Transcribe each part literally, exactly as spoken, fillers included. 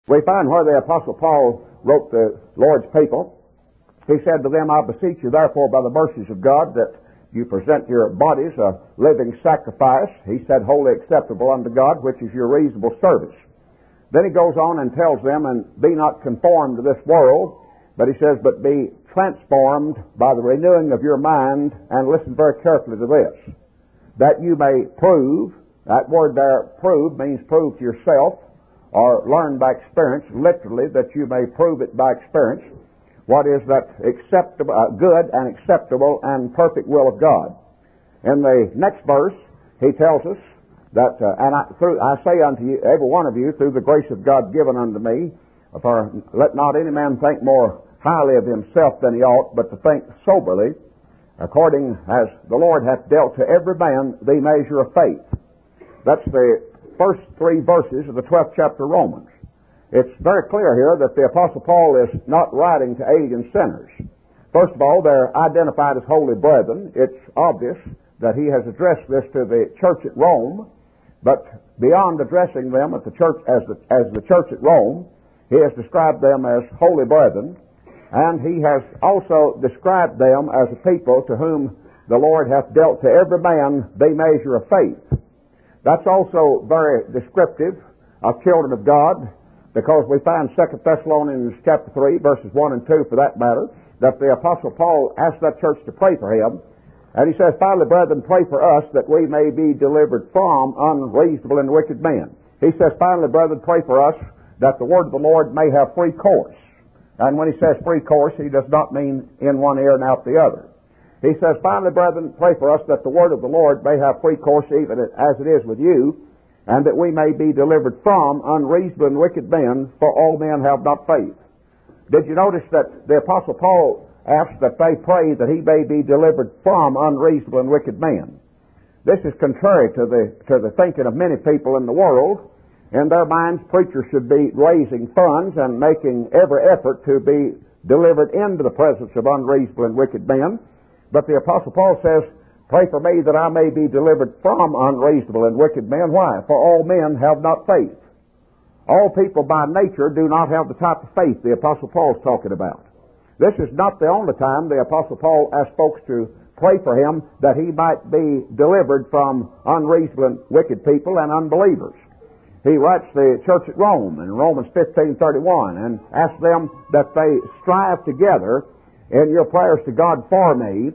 We find where the Apostle Paul wrote the Lord's people. He said to them, I beseech you therefore by the mercies of God that you present your bodies a living sacrifice, he said, wholly acceptable unto God, which is your reasonable service. Then he goes on and tells them, and be not conformed to this world, but he says, but be transformed by the renewing of your mind, and listen very carefully to this, that you may prove, that word there, prove, means prove to yourself, or learn by experience, literally, that you may prove it by experience, what is that acceptable, uh, good and acceptable and perfect will of God. In the next verse, he tells us that, uh, and I, through, I say unto you, every one of you, through the grace of God given unto me, for let not any man think more highly of himself than he ought, but to think soberly, according as the Lord hath dealt to every man the measure of faith. That's the first three verses of the twelfth chapter of Romans. It's very clear here that the Apostle Paul is not writing to alien sinners. First of all, they're identified as holy brethren. It's obvious that he has addressed this to the church at Rome, but beyond addressing them at the church as the, as the church at Rome, he has described them as holy brethren, and he has also described them as a people to whom the Lord hath dealt to every man the measure of faith. That's also very descriptive of children of God, because we find Second Thessalonians chapter three, verses one and two for that matter, that the Apostle Paul asked that church to pray for him. And he says, finally, brethren, pray for us that we may be delivered from unreasonable and wicked men. He says, finally, brethren, pray for us that the word of the Lord may have free course. And when he says free course, he does not mean in one ear and out the other. He says, finally, brethren, pray for us that the word of the Lord may have free course even as it is with you, and that we may be delivered from unreasonable and wicked men, for all men have not faith. Did you notice that the Apostle Paul asked that they pray that he may be delivered from unreasonable and wicked men? This is contrary to the, to the thinking of many people in the world. In their minds, preachers should be raising funds and making every effort to be delivered into the presence of unreasonable and wicked men. But the Apostle Paul says, pray for me that I may be delivered from unreasonable and wicked men. Why? For all men have not faith. All people by nature do not have the type of faith the Apostle Paul is talking about. This is not the only time the Apostle Paul asked folks to pray for him that he might be delivered from unreasonable and wicked people and unbelievers. He writes the church at Rome in Romans fifteen thirty-one and asks them that they strive together in your prayers to God for me,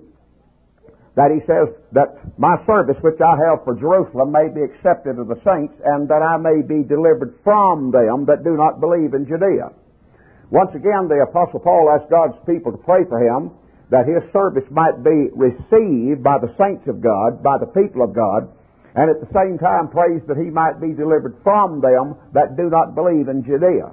that he says that my service which I have for Jerusalem may be accepted of the saints, and that I may be delivered from them that do not believe in Judea. Once again, the Apostle Paul asked God's people to pray for him that his service might be received by the saints of God, by the people of God, and at the same time prays that he might be delivered from them that do not believe in Judea.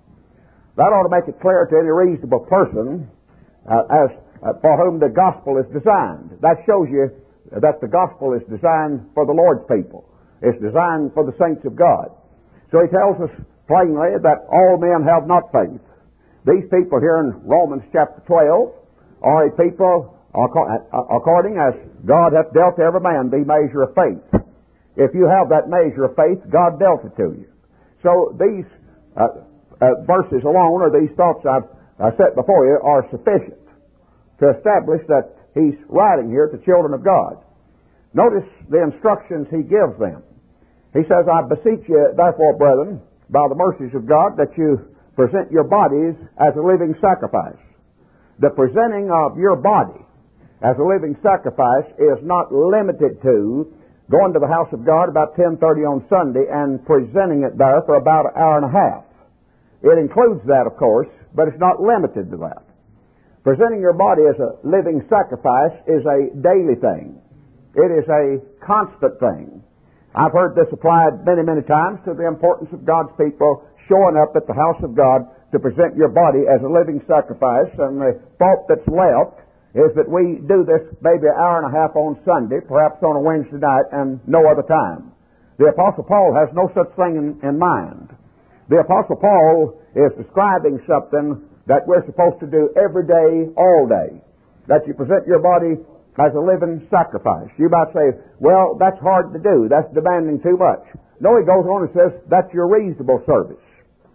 That ought to make it clear to any reasonable person uh, as uh, for whom the gospel is designed. That shows you that the gospel is designed for the Lord's people. It's designed for the saints of God. So he tells us plainly that all men have not faith. These people here in Romans chapter twelve are a people according as God hath dealt to every man the measure of faith. If you have that measure of faith, God dealt it to you. So these uh, uh, verses alone, or these thoughts I've uh, set before you, are sufficient to establish that he's writing here to children of God. Notice the instructions he gives them. He says, I beseech you, therefore, brethren, by the mercies of God, that you present your bodies as a living sacrifice. The presenting of your body as a living sacrifice is not limited to going to the house of God about ten thirty on Sunday and presenting it there for about an hour and a half. It includes that, of course, but it's not limited to that. Presenting your body as a living sacrifice is a daily thing. It is a constant thing. I've heard this applied many, many times to the importance of God's people showing up at the house of God to present your body as a living sacrifice, and the thought that's left is that we do this maybe an hour and a half on Sunday, perhaps on a Wednesday night, and no other time. The Apostle Paul has no such thing in, in mind. The Apostle Paul is describing something that we're supposed to do every day, all day, that you present your body as a living sacrifice. You might say, well, that's hard to do. That's demanding too much. No, he goes on and says, that's your reasonable service.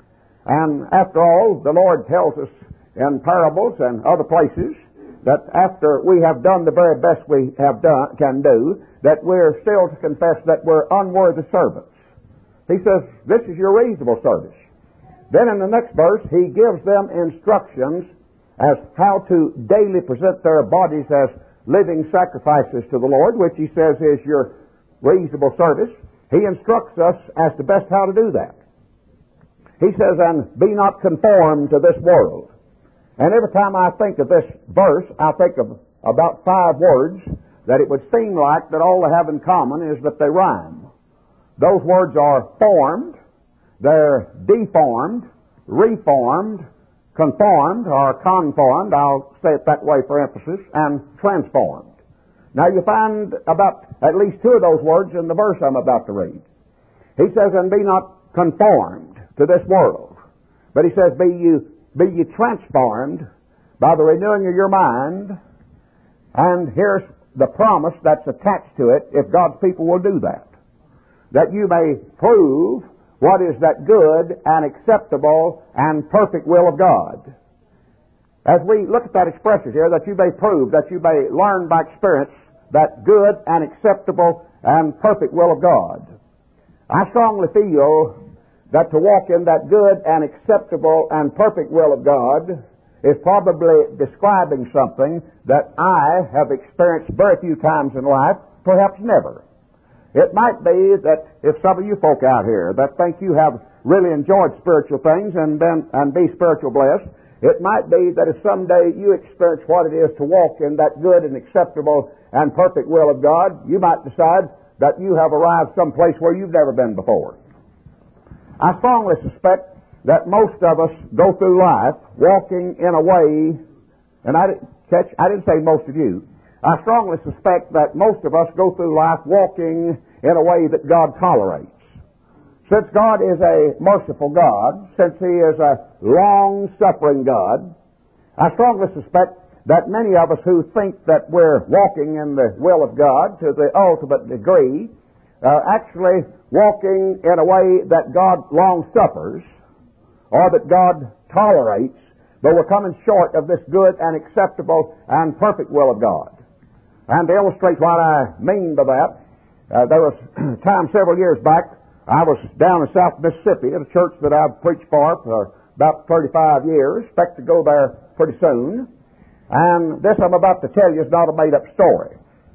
And after all, the Lord tells us in parables and other places that after we have done the very best we have done, can do, that we're still to confess that we're unworthy servants. He says, this is your reasonable service. Then in the next verse, he gives them instructions as how to daily present their bodies as living sacrifices to the Lord, which he says is your reasonable service. He instructs us as to best how to do that. He says, and be not conformed to this world. And every time I think of this verse, I think of about five words that it would seem like that all they have in common is that they rhyme. Those words are formed, they're deformed, reformed, conformed, or conformed, I'll say it that way for emphasis, and transformed. Now you find about at least two of those words in the verse I'm about to read. He says, and be not conformed to this world. But he says, be you, be you transformed by the renewing of your mind. And here's the promise that's attached to it if God's people will do that. That you may prove what is that good and acceptable and perfect will of God. As we look at that expression here, that you may prove, that you may learn by experience that good and acceptable and perfect will of God. I strongly feel that to walk in that good and acceptable and perfect will of God is probably describing something that I have experienced very few times in life, perhaps never. It might be that if some of you folk out here that think you have really enjoyed spiritual things and been, and be spiritual blessed, it might be that if someday you experience what it is to walk in that good and acceptable and perfect will of God, you might decide that you have arrived someplace where you've never been before. I strongly suspect that most of us go through life walking in a way, and I didn't catch, I didn't say most of you. I strongly suspect that most of us go through life walking in a way that God tolerates. Since God is a merciful God, since He is a long-suffering God, I strongly suspect that many of us who think that we're walking in the will of God to the ultimate degree are actually walking in a way that God long suffers or that God tolerates, but we're coming short of this good and acceptable and perfect will of God. And to illustrate what I mean by that, uh, there was a time several years back, I was down in South Mississippi at a church that I've preached for for about thirty-five years, expect to go there pretty soon. And this I'm about to tell you is not a made-up story.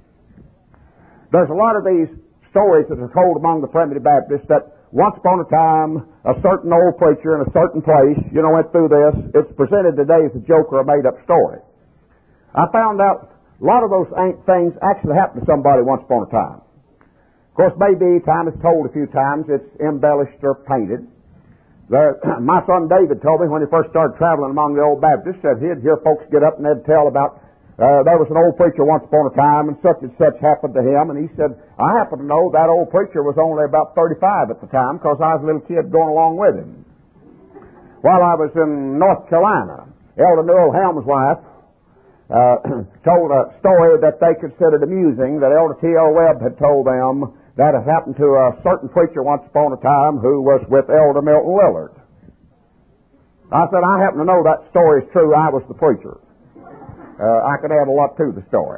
There's a lot of these stories that are told among the primitive Baptists that once upon a time, a certain old preacher in a certain place, you know, went through this. It's presented today as a joke or a made-up story. I found out a lot of those things actually happened to somebody once upon a time. Of course, maybe time is told a few times, it's embellished or painted. There, my son David told me when he first started traveling among the old Baptists that he'd hear folks get up and they'd tell about uh, there was an old preacher once upon a time and such and such happened to him, and he said, I happen to know that old preacher was only about thirty-five at the time because I was a little kid going along with him. While I was in North Carolina, Elder Newell Helm's wife uh, told a story that they considered amusing that Elder T L Webb had told them that had happened to a certain preacher once upon a time who was with Elder Milton Willard. I said, I happen to know that story is true. I was the preacher. Uh, I could add a lot to the story.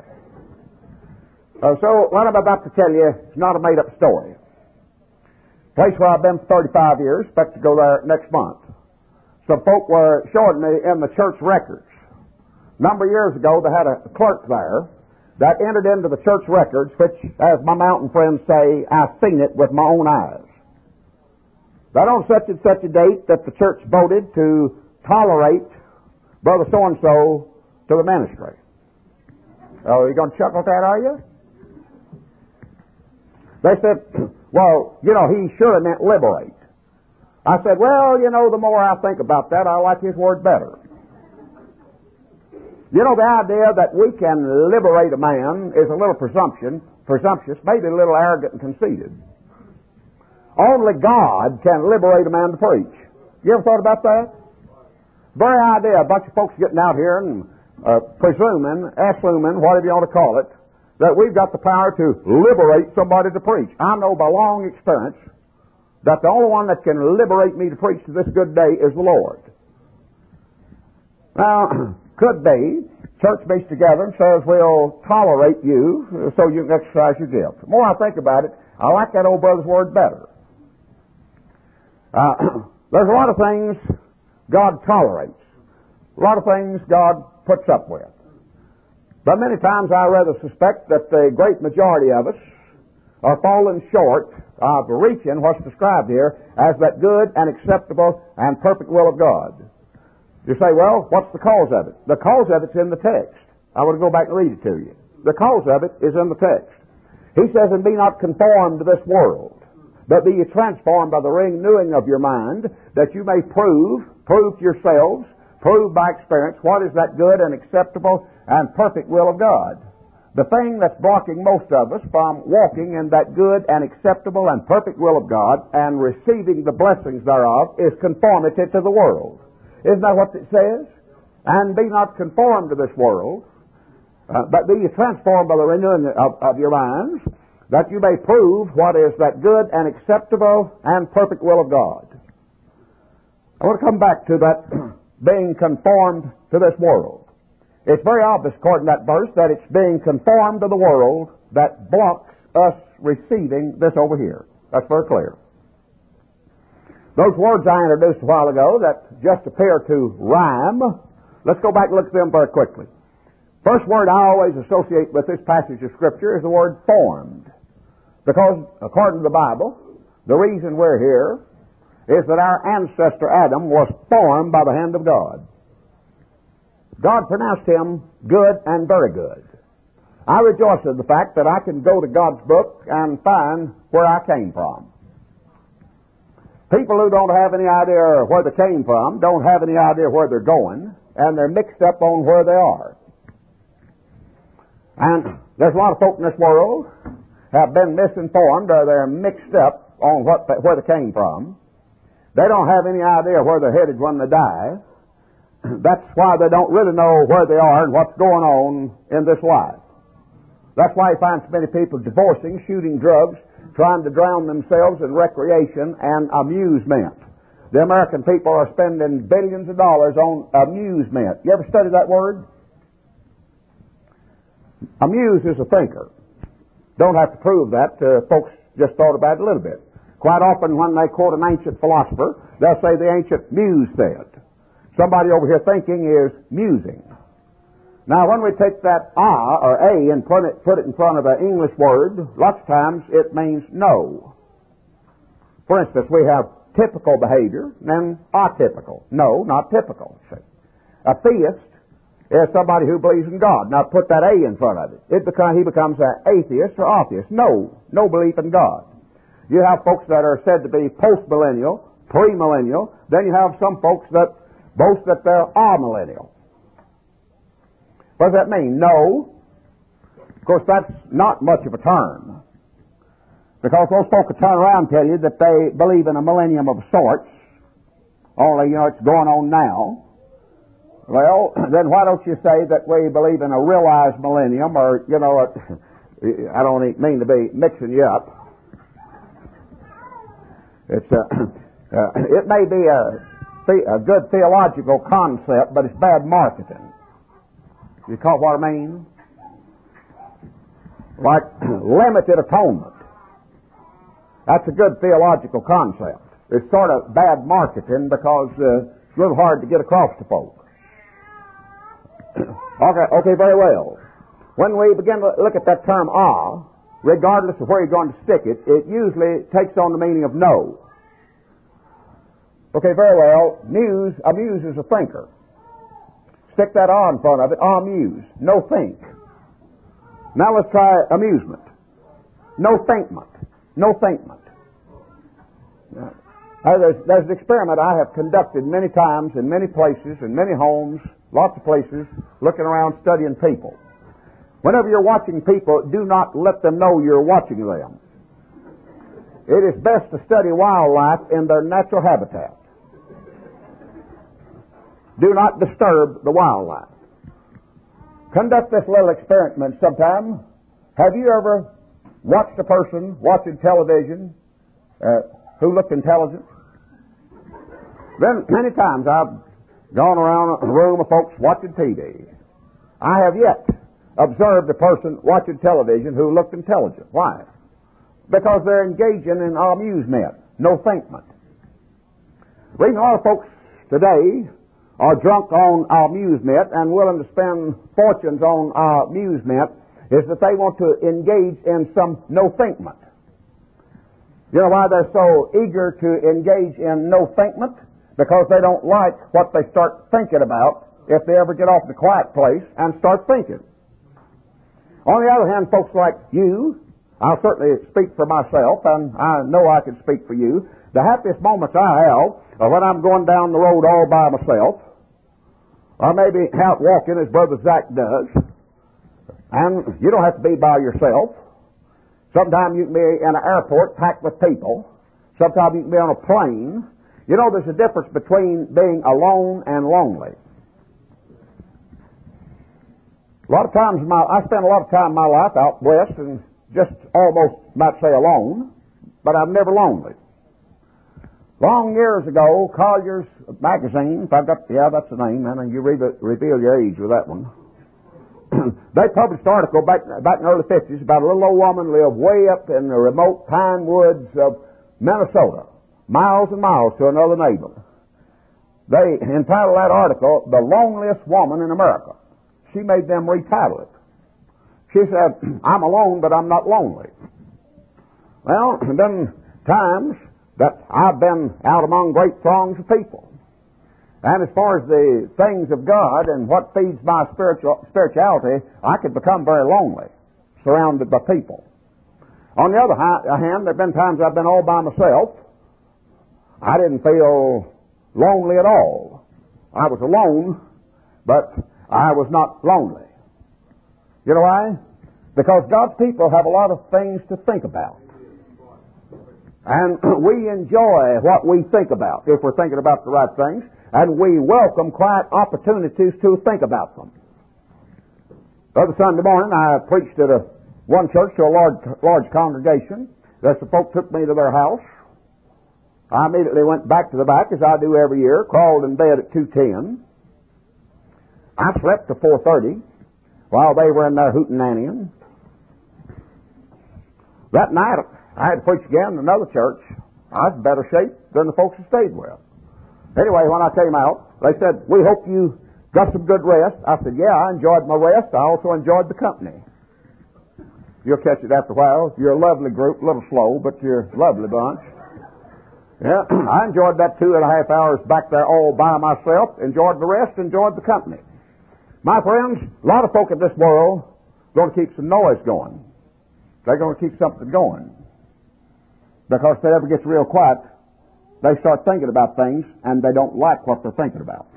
Uh, so what I'm about to tell you is not a made-up story. Place where I've been for thirty-five years, expect to go there next month. Some folk were showing me in the church records. A number of years ago, they had a clerk there that entered into the church records, which, as my mountain friends say, I've seen it with my own eyes. That on such and such a date that the church voted to tolerate Brother so-and-so to the ministry. Oh, you going to chuckle at that, are you? They said, well, you know, he surely meant liberate. I said, well, you know, the more I think about that, I like his word better. You know, the idea that we can liberate a man is a little presumption, presumptuous, maybe a little arrogant and conceited. Only God can liberate a man to preach. You ever thought about that? Very idea, a bunch of folks getting out here and uh, presuming, assuming, whatever you want to call it, that we've got the power to liberate somebody to preach. I know by long experience that the only one that can liberate me to preach to this good day is the Lord. Now, could be, church meets together and says, we'll tolerate you so you can exercise your gift. The more I think about it, I like that old brother's word better. Uh, there's a lot of things God tolerates. A lot of things God puts up with. But many times I rather suspect that the great majority of us are falling short of reaching what's described here as that good and acceptable and perfect will of God. You say, well, what's the cause of it? The cause of it's in the text. I want to go back and read it to you. The cause of it is in the text. He says, and be not conformed to this world, but be ye transformed by the renewing of your mind, that you may prove, prove to yourselves, prove by experience what is that good and acceptable and perfect will of God. The thing that's blocking most of us from walking in that good and acceptable and perfect will of God and receiving the blessings thereof is conformity to the world. Isn't that what it says? And be not conformed to this world, uh, but be ye transformed by the renewing of, of your minds, that you may prove what is that good and acceptable and perfect will of God. I want to come back to that being conformed to this world. It's very obvious, according to that verse, that it's being conformed to the world that blocks us receiving this over here. That's very clear. Those words I introduced a while ago that just appear to rhyme, let's go back and look at them very quickly. First word I always associate with this passage of Scripture is the word formed. Because, according to the Bible, the reason we're here is that our ancestor Adam was formed by the hand of God. God pronounced him good and very good. I rejoice in the fact that I can go to God's book and find where I came from. People who don't have any idea where they came from don't have any idea where they're going, and they're mixed up on where they are. And there's a lot of folk in this world have been misinformed, or they're mixed up on what where they came from. They don't have any idea where they're headed when they die. That's why they don't really know where they are and what's going on in this life. That's why you find so many people divorcing, shooting drugs, trying to drown themselves in recreation and amusement. The American people are spending billions of dollars on amusement. You ever studied that word? Amuse is a thinker. Don't have to prove that. Uh, folks just thought about it a little bit. Quite often when they quote an ancient philosopher, they'll say the ancient muse said. Somebody over here thinking is musing. Now, when we take that ah or a and put it, put it in front of an English word, lots of times it means no. For instance, we have typical behavior and atypical. No, not typical. See. A theist is somebody who believes in God. Now, put that a in front of it. It becomes, he becomes an atheist or atheist. No, no belief in God. You have folks that are said to be post-millennial, pre-millennial. Then you have some folks that boast that they're amillennial. What does that mean? No. Of course, that's not much of a term. Because those folk will turn around and tell you that they believe in a millennium of sorts, only, you know, it's going on now. Well, then why don't you say that we believe in a realized millennium, or, you know, a, I don't mean to be mixing you up. It's a, uh, it may be a, a good theological concept, but it's bad marketing. You caught what I mean? Like limited atonement. That's a good theological concept. It's sort of bad marketing because uh, it's a little hard to get across to folk. okay, okay, very well. When we begin to look at that term ah, regardless of where you're going to stick it, it usually takes on the meaning of no. Okay, very well. Muse, amuse is a thinker. Stick that ah in front of it, amuse. No think. Now let's try amusement. No thinkment. No thinkment. Now, there's, there's an experiment I have conducted many times in many places, in many homes, lots of places, looking around studying people. Whenever you're watching people, do not let them know you're watching them. It is best to study wildlife in their natural habitat. Do not disturb the wildlife. Conduct this little experiment sometime. Have you ever watched a person watching television, uh, who looked intelligent? Then many times I've gone around a room of folks watching T V. I have yet observed a person watching television who looked intelligent. Why? Because they're engaging in amusement, no thinkment. The reason a lot of folks today are drunk on amusement and willing to spend fortunes on amusement is that they want to engage in some no thinkment. You know why they're so eager to engage in no thinkment? Because they don't like what they start thinking about if they ever get off the quiet place and start thinking. On the other hand, folks like you, I'll certainly speak for myself, and I know I can speak for you. The happiest moments I have are when I'm going down the road all by myself, or maybe out walking as Brother Zach does. And you don't have to be by yourself. Sometimes you can be in an airport packed with people. Sometimes you can be on a plane. You know, there's a difference between being alone and lonely. A lot of times, my, I spend a lot of time in my life out west and just almost, might say, alone, but I'm never lonely. Long years ago, Collier's magazine, if I've got, yeah, that's the name, and you re- reveal your age with that one. They published an article back, back in the early fifties about a little old woman lived way up in the remote pine woods of Minnesota, miles and miles to another neighbor. They entitled that article, "The Loneliest Woman in America." She made them retitle it. She said, "I'm alone, but I'm not lonely." Well, there have been times that I've been out among great throngs of people. And as far as the things of God and what feeds my spiritual spirituality, I could become very lonely, surrounded by people. On the other hand, there have been times I've been all by myself. I didn't feel lonely at all. I was alone, but I was not lonely. You know why? Because God's people have a lot of things to think about. And we enjoy what we think about, if we're thinking about the right things, and we welcome quiet opportunities to think about them. The other Sunday morning, I preached at a one church to a large, large congregation. There's some folks took me to their house. I immediately went back to the back, as I do every year, crawled in bed at two ten. I slept till four thirty while they were in there hootenannying. That night, I had to preach again in another church. I was in better shape than the folks who stayed with. Anyway, when I came out, they said, "We hope you got some good rest." I said, "Yeah, I enjoyed my rest. I also enjoyed the company." You'll catch it after a while. You're a lovely group, a little slow, but you're a lovely bunch. Yeah, I enjoyed that two and a half hours back there all by myself, enjoyed the rest, enjoyed the company. My friends, a lot of folk in this world are going to keep some noise going. They're going to keep something going. Because if it ever gets real quiet, they start thinking about things, and they don't like what they're thinking about.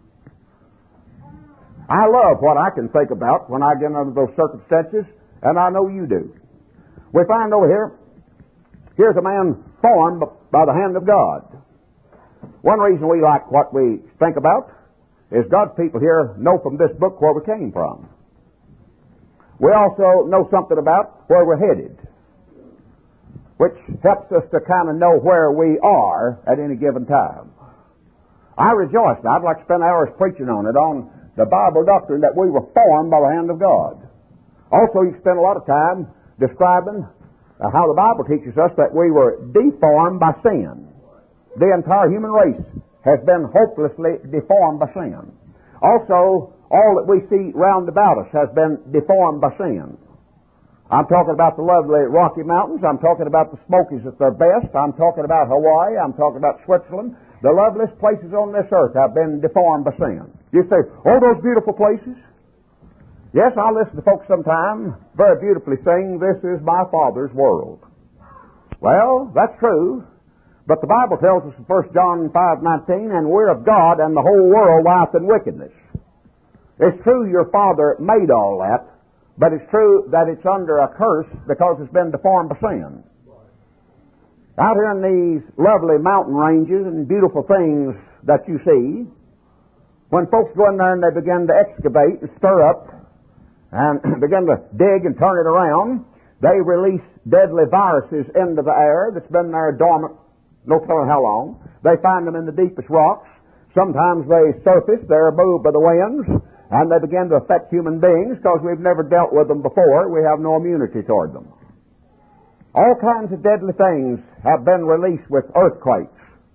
I love what I can think about when I get under those circumstances, and I know you do. We find over here, here's a man formed by the hand of God. One reason we like what we think about is God's people here know from this book where we came from. We also know something about where we're headed, which helps us to kind of know where we are at any given time. I rejoice. I'd like to spend hours preaching on it, on the Bible doctrine that we were formed by the hand of God. Also, you spend a lot of time describing uh, how the Bible teaches us that we were deformed by sin. The entire human race has been hopelessly deformed by sin. Also, all that we see round about us has been deformed by sin. I'm talking about the lovely Rocky Mountains. I'm talking about the Smokies at their best. I'm talking about Hawaii. I'm talking about Switzerland. The loveliest places on this earth have been deformed by sin. You say, "Oh, those beautiful places?" Yes, I listen to folks sometimes very beautifully sing, "This is my Father's world." Well, that's true. But the Bible tells us in First John five nineteen, "And we're of God, and the whole world lieth in wickedness." It's true your Father made all that, but it's true that it's under a curse because it's been deformed by sin. Out here in these lovely mountain ranges and beautiful things that you see, when folks go in there and they begin to excavate and stir up and begin to dig and turn it around, they release deadly viruses into the air that's been there dormant no telling how long. They find them in the deepest rocks. Sometimes they surface, they're moved by the winds, and they begin to affect human beings because we've never dealt with them before. We have no immunity toward them. All kinds of deadly things have been released with earthquakes.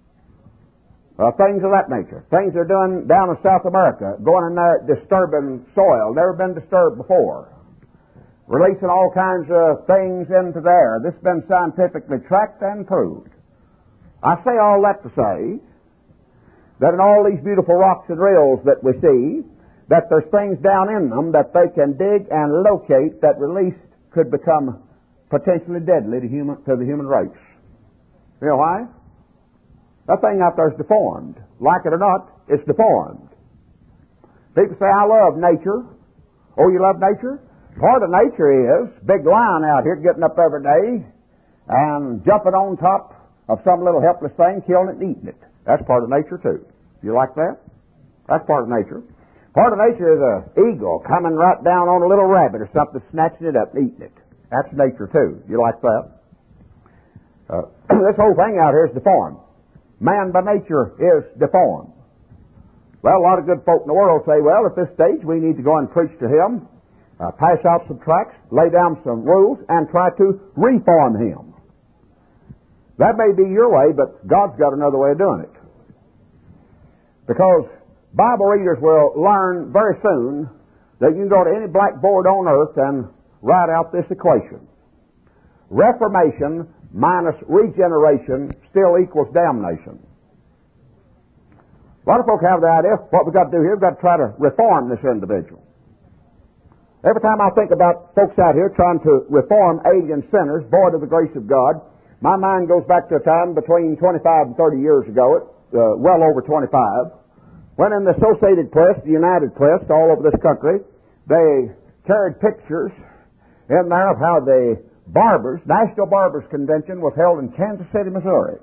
Uh, things of that nature. Things they're doing down in South America, going in there disturbing soil, never been disturbed before. Releasing all kinds of things into there. This has been scientifically tracked and proved. I say all that to say that in all these beautiful rocks and rills that we see, that there's things down in them that they can dig and locate that released could become potentially deadly to, human, to the human race. You know why? That thing out there is deformed. Like it or not, it's deformed. People say, I love nature. Oh, you love nature? Part of nature is big lion out here getting up every day and jumping on top of some little helpless thing, killing it and eating it. That's part of nature too. You like that? That's part of nature. Part of nature is an eagle coming right down on a little rabbit or something, snatching it up and eating it. That's nature too. You like that? Uh, this whole thing out here is deformed. Man by nature is deformed. Well, a lot of good folk in the world say, well, at this stage we need to go and preach to him, uh, pass out some tracts, lay down some rules, and try to reform him. That may be your way, but God's got another way of doing it. Because Bible readers will learn very soon that you can go to any blackboard on earth and write out this equation. Reformation minus regeneration still equals damnation. A lot of folk have the idea, what we've got to do here, we've got to try to reform this individual. Every time I think about folks out here trying to reform alien sinners, void of the grace of God, my mind goes back to a time between twenty-five and thirty years ago, uh, well over twenty-five, when in the Associated Press, the United Press, all over this country, they carried pictures in there of how the Barbers, National Barbers Convention was held in Kansas City, Missouri.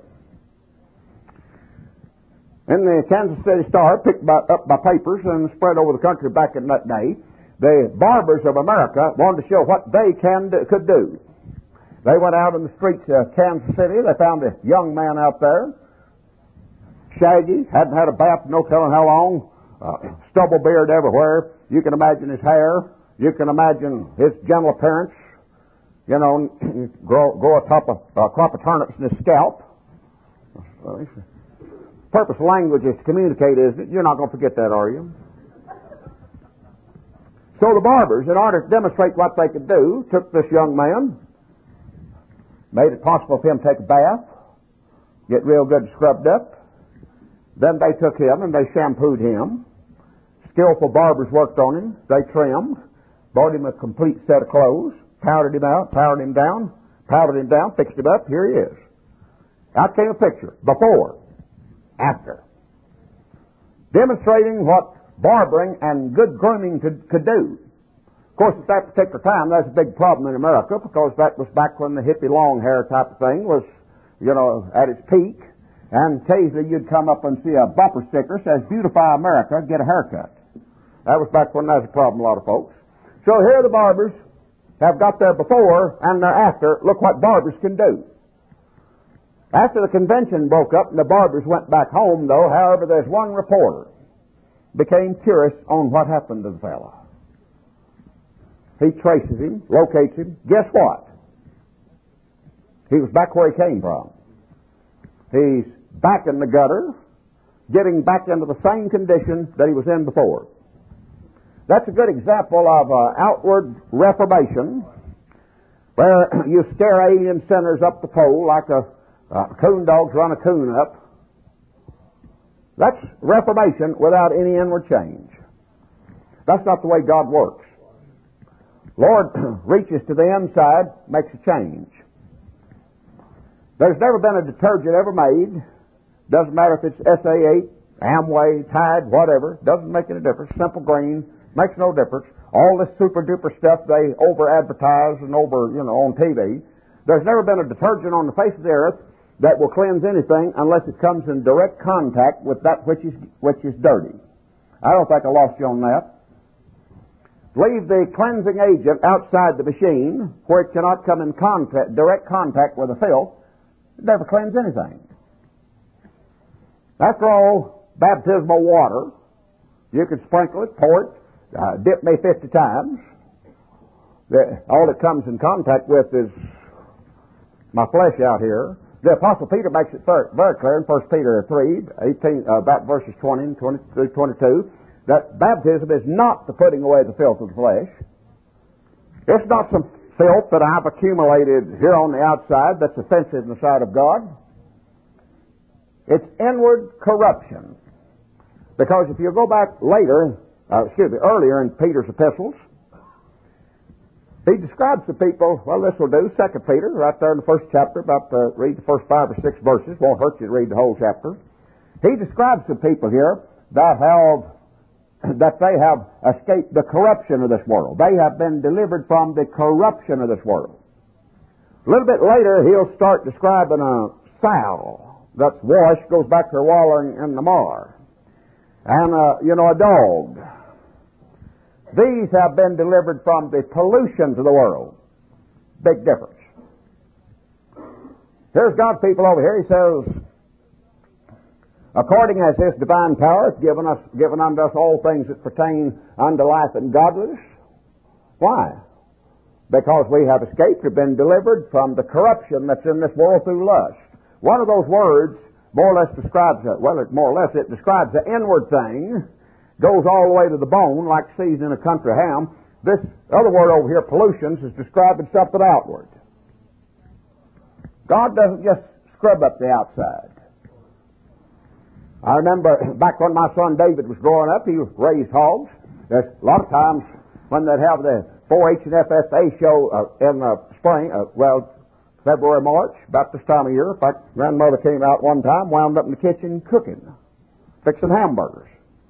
In the Kansas City Star, picked by, up by papers and spread over the country back in that day, the barbers of America wanted to show what they can do, could do. They went out in the streets of Kansas City. They found a young man out there, shaggy, hadn't had a bath no telling how long, uh, stubble beard everywhere. You can imagine his hair. You can imagine his general appearance. You know, grow, grow a, top of, a crop of turnips in his scalp. Uh, purpose of language is to communicate, isn't it? You're not going to forget that, are you? So the barbers, in order to demonstrate what they could do, took this young man, made it possible for him to take a bath, get real good scrubbed up. Then they took him and they shampooed him. Skillful barbers worked on him. They trimmed, bought him a complete set of clothes, powdered him out, powdered him down, powdered him down, fixed him up. Here he is. Out came a picture. Before, after. Demonstrating what barbering and good grooming could, could do. Of course, at that particular time, that's a big problem in America because that was back when the hippie long hair type of thing was, you know, at its peak. And occasionally you'd come up and see a bumper sticker says, Beautify America, get a haircut. That was back when that was a problem, a lot of folks. So here the barbers have got their before and their after. Look what barbers can do. After the convention broke up and the barbers went back home, though, however, there's one reporter became curious on what happened to the fellow. He traces him, locates him. Guess what? He was back where he came from. He's back in the gutter, getting back into the same condition that he was in before. That's a good example of uh, outward reformation, where you scare alien sinners up the pole like a uh, coon dogs run a coon up. That's reformation without any inward change. That's not the way God works. Lord reaches to the inside, makes a change. There's never been a detergent ever made. Doesn't matter if it's S A eight, Amway, Tide, whatever. Doesn't make any difference. Simple Green. Makes no difference. All this super duper stuff they over advertise and over, you know, on T V. There's never been a detergent on the face of the earth that will cleanse anything unless it comes in direct contact with that which is which is dirty. I don't think I lost you on that. Leave the cleansing agent outside the machine where it cannot come in contact, direct contact with the filth. It never cleans anything. After all, baptismal water, you can sprinkle it, pour it, uh, dip me fifty times. The, all it comes in contact with is my flesh out here. The Apostle Peter makes it very, very clear in First Peter three, eighteen, uh, about verses twenty and twenty through twenty-two, that baptism is not the putting away the filth of the flesh. It's not some filth that I've accumulated here on the outside that's offensive in the sight of God. It's inward corruption. Because if you go back later, uh, excuse me, earlier in Peter's epistles, he describes the people, well, this will do, Second Peter, right there in the first chapter, about uh, read the first five or six verses, won't hurt you to read the whole chapter. He describes the people here that have, that they have escaped the corruption of this world. They have been delivered from the corruption of this world. A little bit later, he'll start describing a sow that's washed, goes back to wallowing in the mire. And, uh, you know, a dog. These have been delivered from the pollutions of the world. Big difference. Here's God's people over here. He says, according as his divine power hath given us, given unto us all things that pertain unto life and godliness. Why? Because we have escaped or been delivered from the corruption that's in this world through lust. One of those words more or less describes, it, well, it more or less, it describes the inward thing, goes all the way to the bone, like seasoning a country ham. This other word over here, pollutions, is describing something outward. God doesn't just scrub up the outside. I remember back when my son David was growing up, he raised hogs. There's a lot of times when they'd have the four H and F F A show uh, in the spring, uh, well, February, March, about this time of year. In fact, grandmother came out one time, wound up in the kitchen cooking, fixing hamburgers.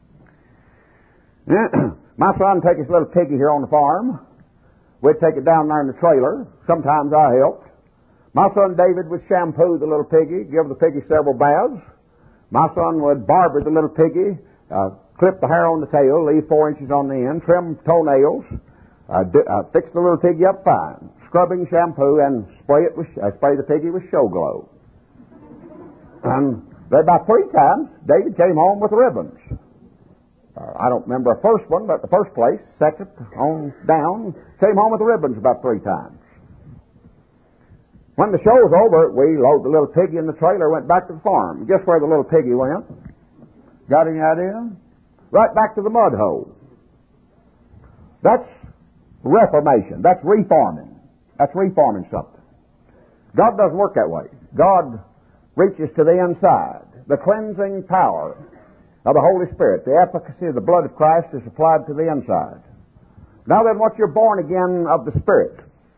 My son would take his little piggy here on the farm. We'd take it down there in the trailer. Sometimes I helped. My son David would shampoo the little piggy, give the piggy several baths. My son would barber the little piggy, uh, clip the hair on the tail, leave four inches on the end, trim toenails, uh, d- uh, fix the little piggy up fine, scrubbing, shampoo, and spray it with, uh, spray the piggy with Show Glow. And about three times, David came home with ribbons. Uh, I don't remember the first one, but the first place, second on down, came home with the ribbons about three times. When the show's over, we load the little piggy in the trailer, went back to the farm. Guess where the little piggy went? Got any idea? Right back to the mud hole. That's reformation. That's reforming. That's reforming something. God doesn't work that way. God reaches to the inside. The cleansing power of the Holy Spirit, the efficacy of the blood of Christ is applied to the inside. Now then, once you're born again of the Spirit,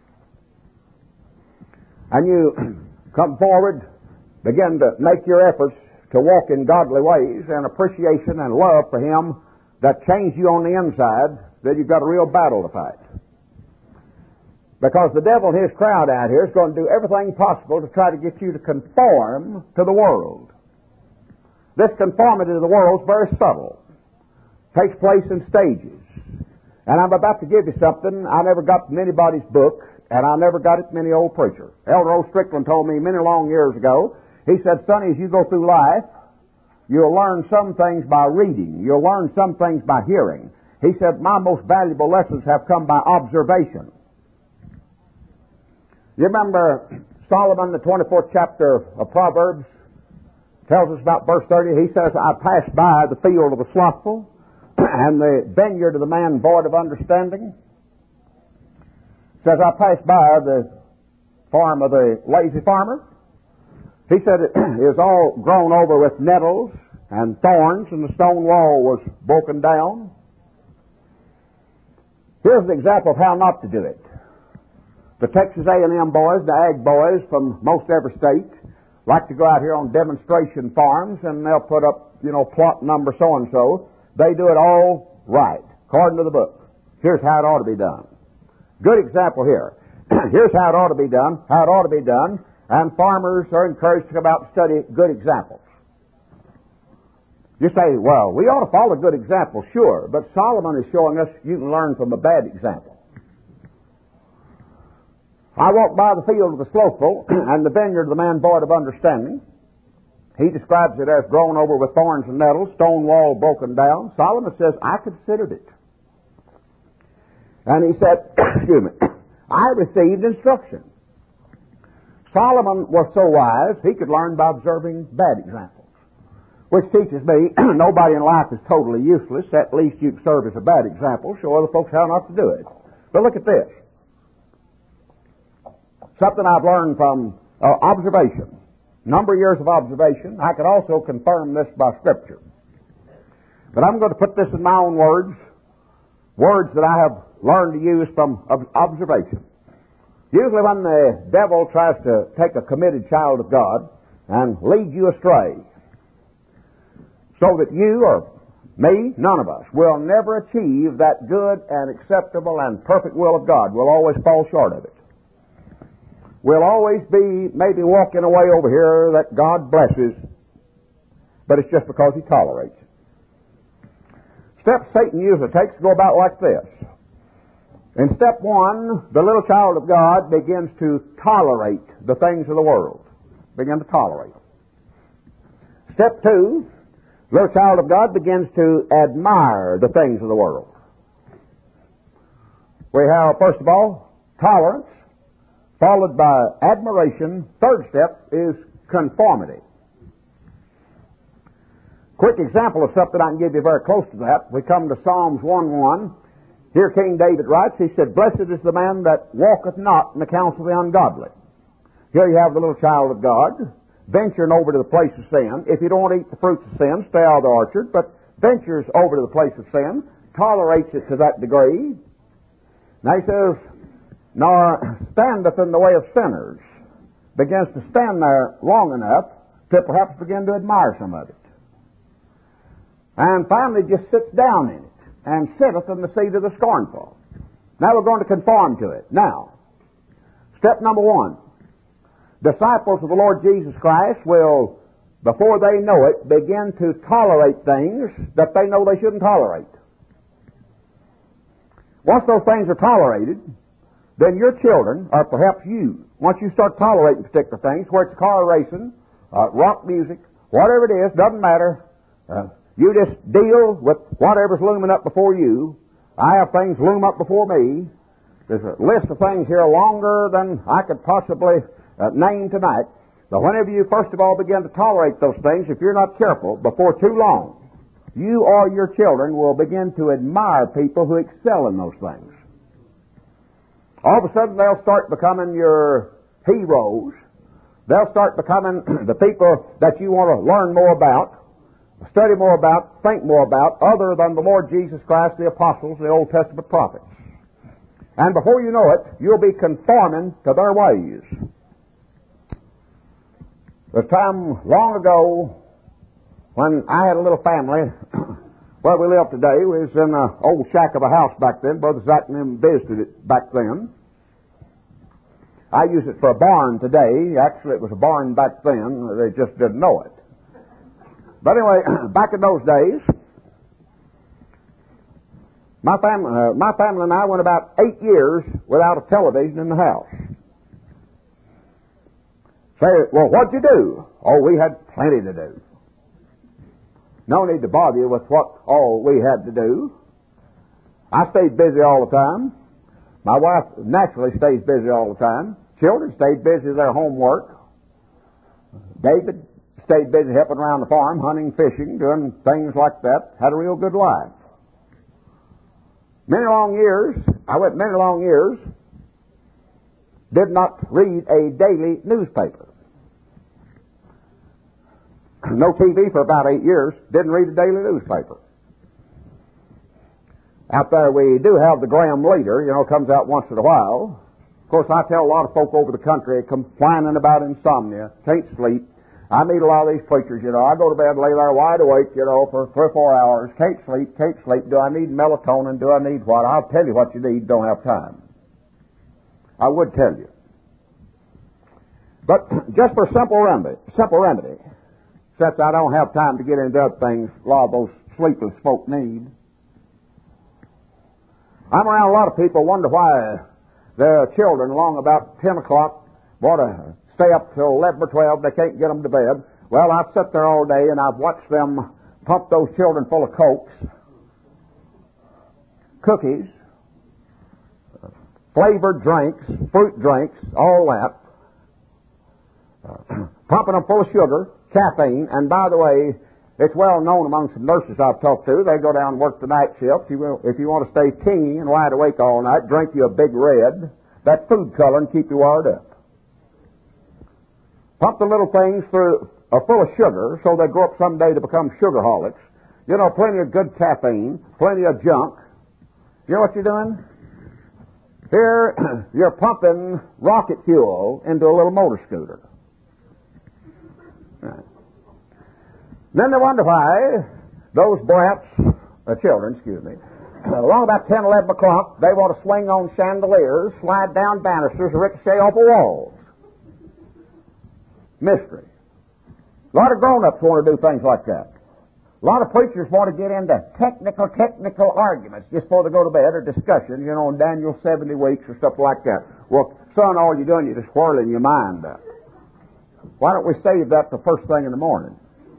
and you come forward, begin to make your efforts to walk in godly ways and appreciation and love for Him that change you on the inside, then you've got a real battle to fight. Because the devil and his crowd out here is going to do everything possible to try to get you to conform to the world. This conformity to the world is very subtle. It takes place in stages. And I'm about to give you something I never got from anybody's book, and I never got it from any old preacher. Elder O. Strickland told me many long years ago, he said, Sonny, as you go through life, you'll learn some things by reading. You'll learn some things by hearing. He said, my most valuable lessons have come by observation. You remember Solomon, the twenty-fourth chapter of Proverbs, tells us about verse thirty. He says, I passed by the field of the slothful and the vineyard of the man void of understanding. Says, I passed by the farm of the lazy farmer. He said it is all grown over with nettles and thorns, and the stone wall was broken down. Here's an example of how not to do it. The Texas A and M boys, the ag boys from most every state, like to go out here on demonstration farms, and they'll put up, you know, plot number so-and-so. They do it all right, according to the book. Here's how it ought to be done. Good example here. Here's how it ought to be done, how it ought to be done, and farmers are encouraged to come out and study good examples. You say, well, we ought to follow good examples, sure, but Solomon is showing us you can learn from a bad example. I walked by the field of the slothful and the vineyard of the man void of understanding. He describes it as grown over with thorns and nettles, stone wall broken down. Solomon says, I considered it. And he said, excuse me, I received instruction. Solomon was so wise, he could learn by observing bad examples, which teaches me nobody in life is totally useless. At least you can serve as a bad example, show other folks how not to do it. But look at this. Something I've learned from uh, observation. Number of years of observation. I could also confirm this by Scripture. But I'm going to put this in my own words, words that I have learned to use from observation. Usually when the devil tries to take a committed child of God and lead you astray, so that you or me, none of us, will never achieve that good and acceptable and perfect will of God. We'll always fall short of it. We'll always be maybe walking away over here that God blesses, but it's just because He tolerates it. Steps Satan usually takes go about like this. In step one, the little child of God begins to tolerate the things of the world. Begin to tolerate. Step two, the little child of God begins to admire the things of the world. We have, first of all, tolerance, followed by admiration. Third step is conformity. Quick example of something I can give you very close to that. We come to Psalms one one. Here King David writes, he said, Blessed is the man that walketh not in the counsel of the ungodly. Here you have the little child of God venturing over to the place of sin. If you don't want to eat the fruits of sin, stay out of the orchard, but ventures over to the place of sin, tolerates it to that degree. Now he says, Nor standeth in the way of sinners, begins to stand there long enough to perhaps begin to admire some of it. And finally just sits down in it and sitteth in the seat of the scornful. Now we're going to conform to it. Now, step number one. Disciples of the Lord Jesus Christ will, before they know it, begin to tolerate things that they know they shouldn't tolerate. Once those things are tolerated, then your children, or perhaps you, once you start tolerating particular things, where it's car racing, uh, rock music, whatever it is, doesn't matter. Uh, you just deal with whatever's looming up before you. I have things loom up before me. There's a list of things here longer than I could possibly uh, name tonight. But whenever you first of all begin to tolerate those things, if you're not careful, before too long, you or your children will begin to admire people who excel in those things. All of a sudden they'll start becoming your heroes. They'll start becoming the people that you want to learn more about, study more about, think more about, other than the Lord Jesus Christ, the apostles, the Old Testament prophets. And before you know it, you'll be conforming to their ways. There's a time long ago when I had a little family where we live today. We was in an old shack of a house back then. Brother Zach and them visited it back then. I use it for a barn today. Actually, it was a barn back then. They just didn't know it. But anyway, back in those days, my family, uh, my family and I went about eight years without a television in the house. Say, well, what'd you do? Oh, we had plenty to do. No need to bother you with what all we had to do. I stayed busy all the time. My wife naturally stays busy all the time. Children stayed busy with their homework. David stayed busy helping around the farm, hunting, fishing, doing things like that. Had a real good life. Many long years, I went many long years, did not read a daily newspaper. No T V for about eight years, didn't read a daily newspaper. Out there we do have the Graham Leader, you know, comes out once in a while. Of course, I tell a lot of folk over the country complaining about insomnia, can't sleep. I meet a lot of these preachers, you know. I go to bed, lay there wide awake, you know, for three or four hours. Can't sleep, can't sleep. Do I need melatonin? Do I need what? I'll tell you what you need, don't have time. I would tell you. But just for simple remedy, simple remedy, since I don't have time to get into other things a lot of those sleepless folk need. I'm around a lot of people wonder why their children along about ten o'clock want to stay up till eleven or twelve. They can't get them to bed. Well, I've sat there all day and I've watched them pump those children full of Cokes, cookies, flavored drinks, fruit drinks, all that, uh, pumping them full of sugar, caffeine, and by the way, it's well known among some nurses I've talked to, they go down and work the night shift. You will, if you want to stay kingy and wide awake all night, drink you a big red, that food color, and keep you wired up. Pump the little things through, are full of sugar, so they grow up someday to become sugarholics. You know, plenty of good caffeine, plenty of junk. You know what you're doing? Here, you're pumping rocket fuel into a little motor scooter. Right. Then they wonder why those brats, uh, children, excuse me, along about ten, eleven o'clock, they want to swing on chandeliers, slide down banisters, and ricochet off of walls. Mystery. A lot of grown-ups want to do things like that. A lot of preachers want to get into technical, technical arguments just before they go to bed, or discussion, you know, on Daniel seventy weeks or stuff like that. Well, son, all you're doing, you're just whirling your mind up. Why don't we save that the first thing in the morning?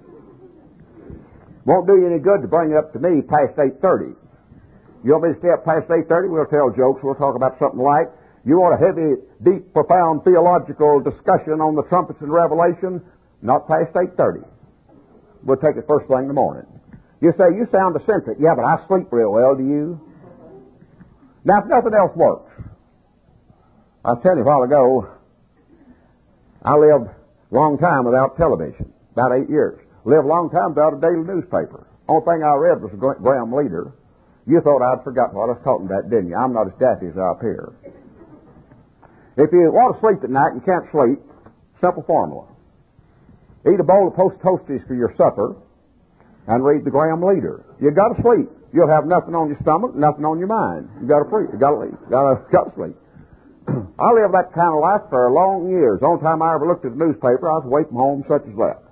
Won't do you any good to bring it up to me past eight thirty. You want me to stay up past eight thirty? We'll tell jokes. We'll talk about something light. You want a heavy, deep, profound theological discussion on the trumpets and Revelation? Not past eight thirty. We'll take it first thing in the morning. You say, you sound eccentric. Yeah, but I sleep real well, do you? Now, if nothing else works, I was telling you a while ago, I lived a long time without television, about eight years. Lived a long time without a daily newspaper. Only thing I read was the Graham Leader. You thought I'd forgotten what I was talking about, didn't you? I'm not as daffy as I appear. If you want to sleep at night and you can't sleep, simple formula. Eat a bowl of Post Toasties for your supper and read the Graham Leader. You've got to sleep. You'll have nothing on your stomach, nothing on your mind. You've got to free. You've got to leave. You've got to, got to sleep. I lived that kind of life for long years. The only time I ever looked at the newspaper, I was away from home such as that.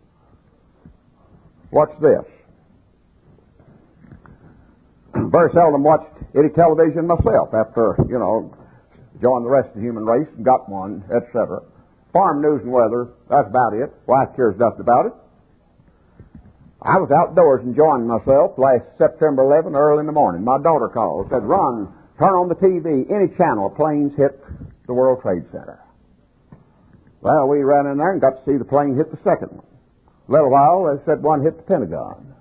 Watch this. Very seldom watched any television myself after, you know, joined the rest of the human race and got one, et cetera. Farm news and weather, that's about it. Wife cares nothing about it. I was outdoors enjoying myself last September eleventh, early in the morning. My daughter called, said, Ron, turn on the T V, any channel, planes hit the World Trade Center. Well, we ran in there and got to see the plane hit the second one. A little while, they said one hit the Pentagon.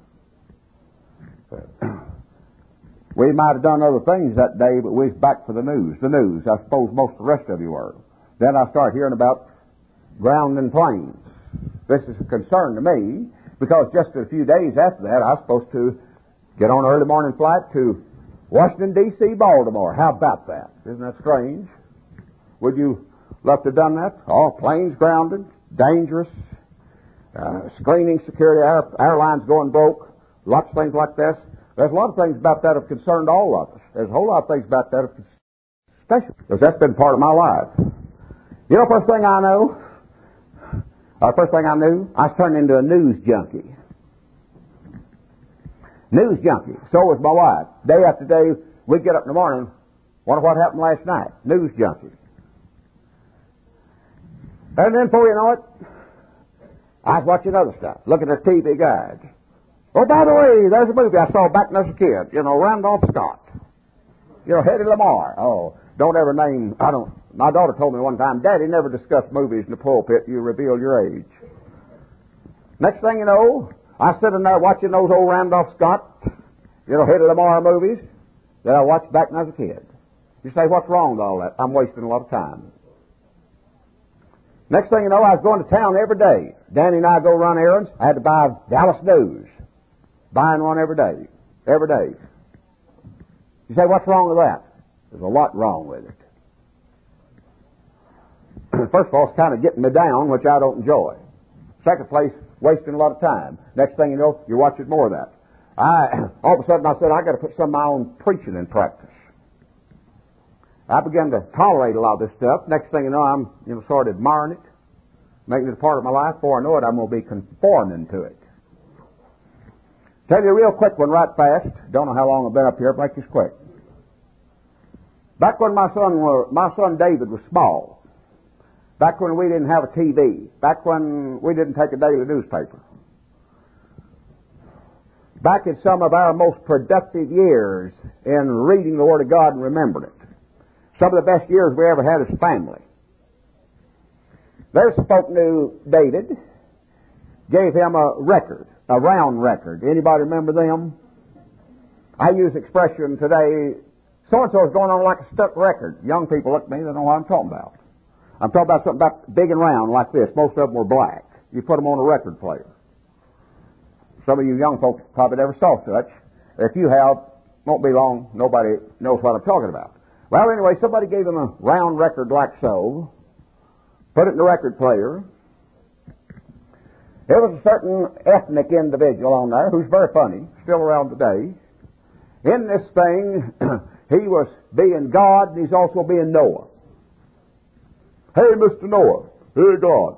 We might have done other things that day, but we was back for the news. The news, I suppose most of the rest of you were. Then I started hearing about grounding planes. This is a concern to me, because just a few days after that, I was supposed to get on an early morning flight to Washington, D C, Baltimore. How about that? Isn't that strange? Would you love to have done that? All planes grounded, dangerous, uh, screening security, air, airlines going broke, lots of things like this. There's a lot of things about that have concerned all of us. There's a whole lot of things about that, especially because that's been part of my life. You know, first thing I know, uh, first thing I knew, I was turned into a news junkie. News junkie. So was my wife. Day after day, we'd get up in the morning, wonder what happened last night. News junkie. And then before you know it, I was watching other stuff, looking at T V guides. Oh, by the way, there's a movie I saw back when I was a kid. You know, Randolph Scott. You know, Hedy Lamarr. Oh, don't ever name, I don't, my daughter told me one time, Daddy, never discuss movies in the pulpit, you reveal your age. Next thing you know, I was sitting there watching those old Randolph Scott, you know, Hedy Lamarr movies that I watched back when I was a kid. You say, what's wrong with all that? I'm wasting a lot of time. Next thing you know, I was going to town every day. Danny and I go run errands. I had to buy Dallas News. Buying one every day. Every day. You say, what's wrong with that? There's a lot wrong with it. First of all, it's kind of getting me down, which I don't enjoy. Second place, wasting a lot of time. Next thing you know, you're watching more of that. I, all of a sudden I said, I got to put some of my own preaching in practice. I began to tolerate a lot of this stuff. Next thing you know, I'm, you know, sort of admiring it, making it a part of my life. Before I know it, I'm going to be conforming to it. Tell you a real quick one right fast. Don't know how long I've been up here, but make this quick. Back when my son, were, my son David was small, back when we didn't have a T V, back when we didn't take a daily newspaper, back in some of our most productive years in reading the Word of God and remembering it. Some of the best years we ever had as a family. There's folk knew David, gave him a record, a round record. Anybody remember them? I use expression today, so-and-so is going on like a stuck record. Young people look at me, they don't know what I'm talking about. I'm talking about something about big and round like this. Most of them were black. You put them on a record player. Some of you young folks probably never saw such. If you have, won't be long, nobody knows what I'm talking about. Well, anyway, somebody gave him a round record like so, put it in the record player. There was a certain ethnic individual on there who's very funny, still around today. In this thing, he was being God, and he's also being Noah. Hey, Mister Noah. Hey, God.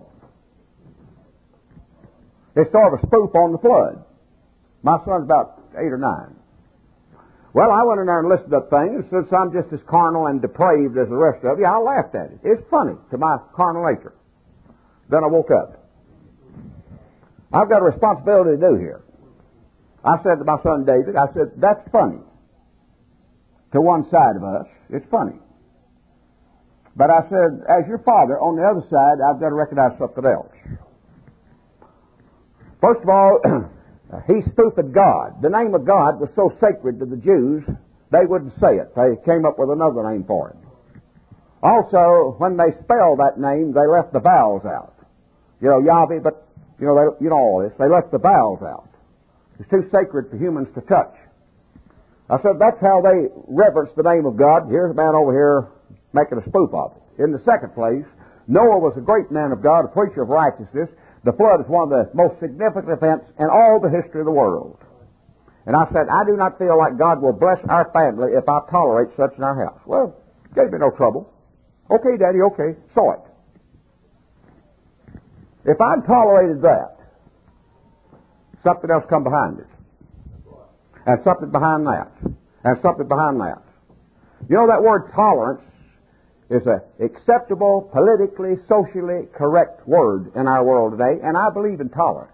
It's sort of a spoof on the flood. My son's about eight or nine. Well, I went in there and listened to that thing, and since I'm just as carnal and depraved as the rest of you, I laughed at it. It's funny to my carnal nature. Then I woke up. I've got a responsibility to do here. I said to my son David, I said, that's funny. To one side of us, it's funny. But I said, as your father, on the other side, I've got to recognize something else. First of all, he spoofed God. The name of God was so sacred to the Jews, they wouldn't say it. They came up with another name for it. Also, when they spelled that name, they left the vowels out. You know, Yahweh, but, you know, they, you know all this. They left the vowels out. It's too sacred for humans to touch. I said, that's how they reverence the name of God. Here's a man over here making a spoof of it. In the second place, Noah was a great man of God, a preacher of righteousness. The flood is one of the most significant events in all the history of the world. And I said, I do not feel like God will bless our family if I tolerate such in our house. Well, gave me no trouble. Okay, Daddy, okay. Saw it. If I'd tolerated that, something else come behind it. And something behind that. And something behind that. You know, that word tolerance is an acceptable, politically, socially correct word in our world today, and I believe in tolerance.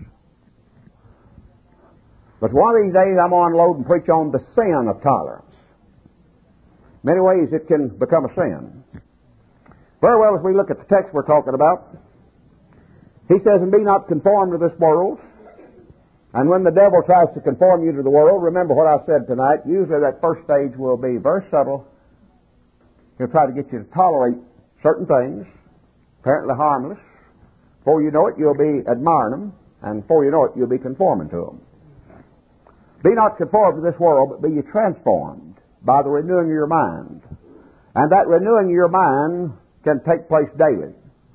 But one of these days I'm going to unload and preach on the sin of tolerance. Many ways it can become a sin. Very well, as we look at the text we're talking about, he says, and be not conformed to this world. And when the devil tries to conform you to the world, remember what I said tonight. Usually that first stage will be very subtle. He'll try to get you to tolerate certain things, apparently harmless. Before you know it, you'll be admiring them, and before you know it, you'll be conforming to them. Be not conformed to this world, but be ye transformed by the renewing of your mind. And that renewing of your mind can take place daily.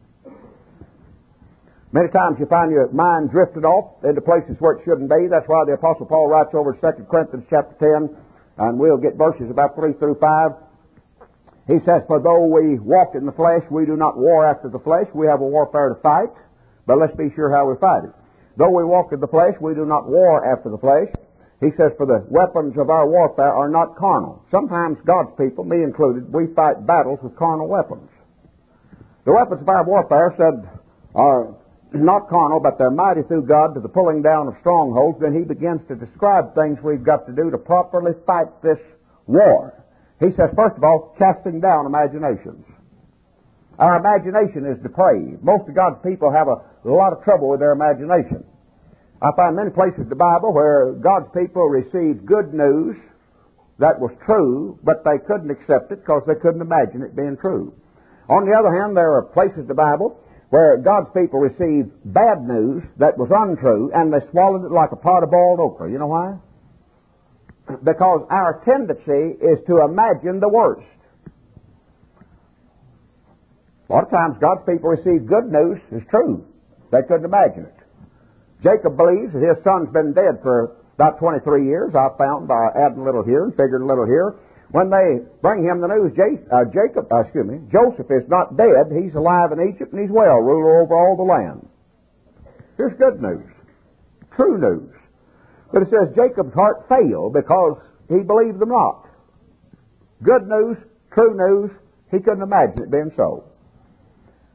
Many times you find your mind drifted off into places where it shouldn't be. That's why the Apostle Paul writes over in Second Corinthians chapter ten, and we'll get verses about three through five. He says, for though we walk in the flesh, we do not war after the flesh. We have a warfare to fight, but let's be sure how we fight it. Though we walk in the flesh, we do not war after the flesh. He says, for the weapons of our warfare are not carnal. Sometimes God's people, me included, we fight battles with carnal weapons. The weapons of our warfare, said, are not carnal, but they're mighty through God to the pulling down of strongholds. Then he begins to describe things we've got to do to properly fight this war. He says, first of all, casting down imaginations. Our imagination is depraved. Most of God's people have a, a lot of trouble with their imagination. I find many places in the Bible where God's people received good news that was true, but they couldn't accept it because they couldn't imagine it being true. On the other hand, there are places in the Bible where God's people received bad news that was untrue, and they swallowed it like a pot of boiled okra. You know why? Because our tendency is to imagine the worst. A lot of times God's people receive good news as true. They couldn't imagine it. Jacob believes that his son's been dead for about twenty-three years, I found by adding a little here and figuring a little here. When they bring him the news, uh, Jacob, uh, excuse me, Joseph is not dead. He's alive in Egypt and he's well, ruler over all the land. Here's good news. True news. But it says Jacob's heart failed because he believed them not. Good news, true news, he couldn't imagine it being so.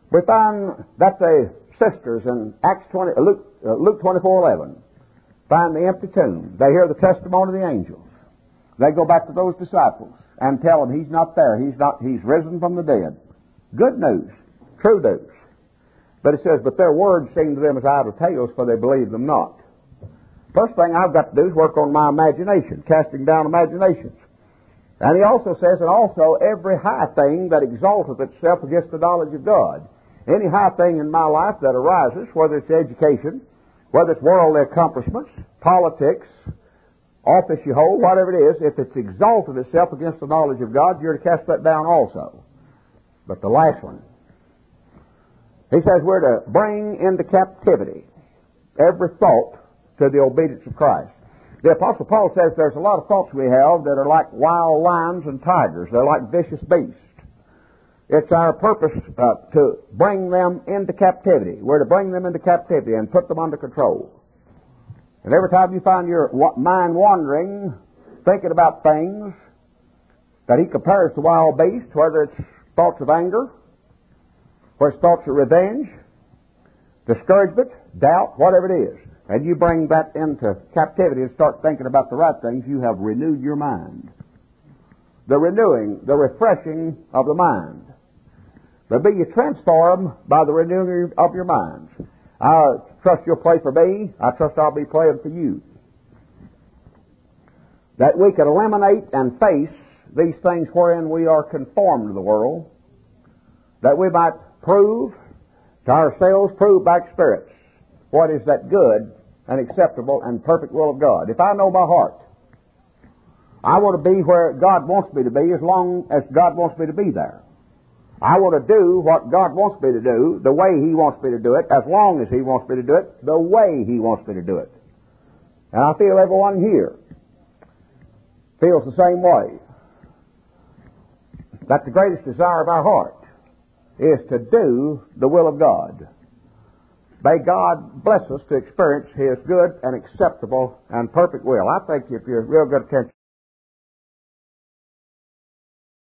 We find that the sisters in Acts twenty, uh, Luke, uh, Luke twenty-four eleven find the empty tomb. They hear the testimony of the angels. They go back to those disciples and tell them he's not there. He's not. He's risen from the dead. Good news, true news. But it says, but their words seemed to them as idle tales, for they believed them not. First thing I've got to do is work on my imagination, casting down imaginations. And he also says, and also every high thing that exalteth itself against the knowledge of God. Any high thing in my life that arises, whether it's education, whether it's worldly accomplishments, politics, office you hold, whatever it is, if it's exalted itself against the knowledge of God, you're to cast that down also. But the last one, he says we're to bring into captivity every thought to the obedience of Christ. The Apostle Paul says there's a lot of thoughts we have that are like wild lions and tigers. They're like vicious beasts. It's our purpose uh, to bring them into captivity. We're to bring them into captivity and put them under control. And every time you find your mind wandering, thinking about things that he compares to wild beasts, whether it's thoughts of anger, whether it's thoughts of revenge, discouragement, doubt, whatever it is, and you bring that into captivity and start thinking about the right things, you have renewed your mind. The renewing, the refreshing of the mind. But be you transformed by the renewing of your minds. I trust you'll pray for me. I trust I'll be praying for you. That we can eliminate and face these things wherein we are conformed to the world. That we might prove to ourselves, prove by experience, what is that good and acceptable and perfect will of God. If I know my heart, I want to be where God wants me to be as long as God wants me to be there. I want to do what God wants me to do, the way He wants me to do it, as long as He wants me to do it, the way He wants me to do it. And I feel everyone here feels the same way. That the greatest desire of our heart is to do the will of God. May God bless us to experience His good and acceptable and perfect will. I think if you're real good attention